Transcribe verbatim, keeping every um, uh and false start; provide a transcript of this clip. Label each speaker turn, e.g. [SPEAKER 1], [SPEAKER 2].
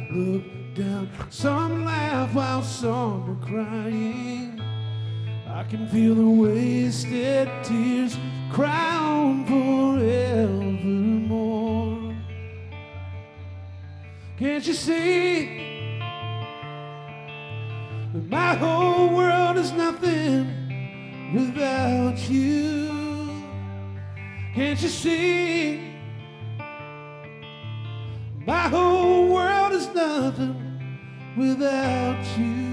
[SPEAKER 1] look down. Some laugh while some are crying. I can feel the wasted tears cry on forevermore. Can't you see that my whole world is nothing without you? Can't you see my whole world is nothing without you?